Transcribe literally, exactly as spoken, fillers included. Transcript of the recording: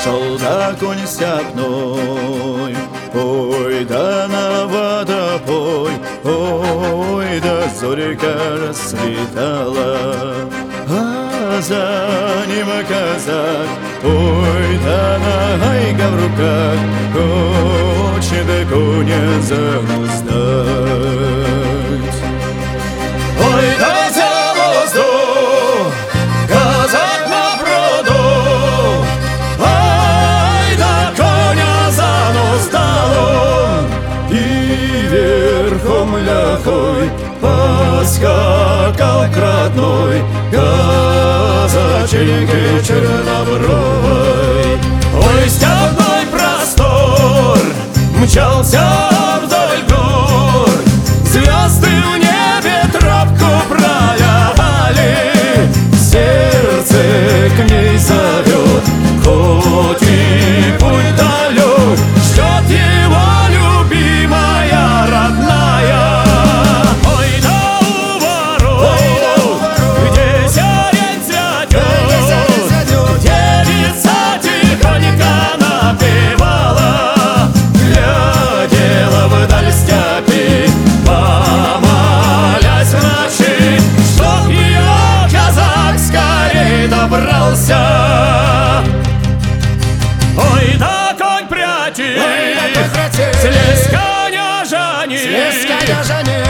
шел да конь степной. Ой, да на водопой, ой, да зорька расцветала, а за ним казак, ой, да нагайка в руках, хочет коня загнуздать. Ой, да за воздух, казак на броду, ай, да коня зануздал, и верхом ляхой поскакал кратной казаченьки чернобровой. Ой, степной простор мчался вдоль гор, звезды в небе тропку проявали, сердце к ней зовет, хоть и путь далек, ждет его любимая родная. Ой, да у ворот, где сирень цветет, девица тихонько напевала, глядела вдаль степи, помолясь в ночи, чтоб ее казак скорей добрался. Ой, да конь пряти, слезь коня жени,